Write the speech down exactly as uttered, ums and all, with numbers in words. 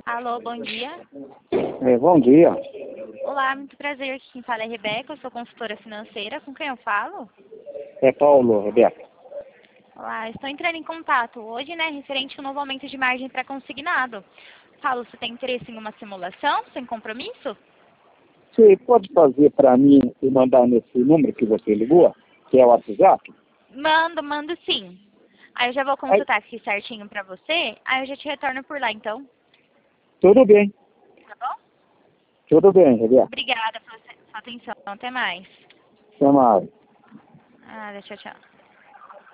Alô, bom dia. É, bom dia. Olá, muito prazer. Aqui quem fala é Rebeca, eu sou consultora financeira. Com quem eu falo? É Paulo, Rebeca. Olá, estou entrando em contato hoje, né, referente ao novo aumento de margem para consignado. Paulo, você tem interesse em uma simulação sem compromisso? Você pode fazer para mim e mandar nesse número que você ligou, que é o WhatsApp? Mando, mando sim. Aí eu já vou Aí, consultar aqui certinho para você, aí eu já te retorno por lá, então. tudo bem, Tá bom? tudo bem, Rebeca. Obrigada pela sua atenção. Até mais. Até mais. Ah, tchau, tchau.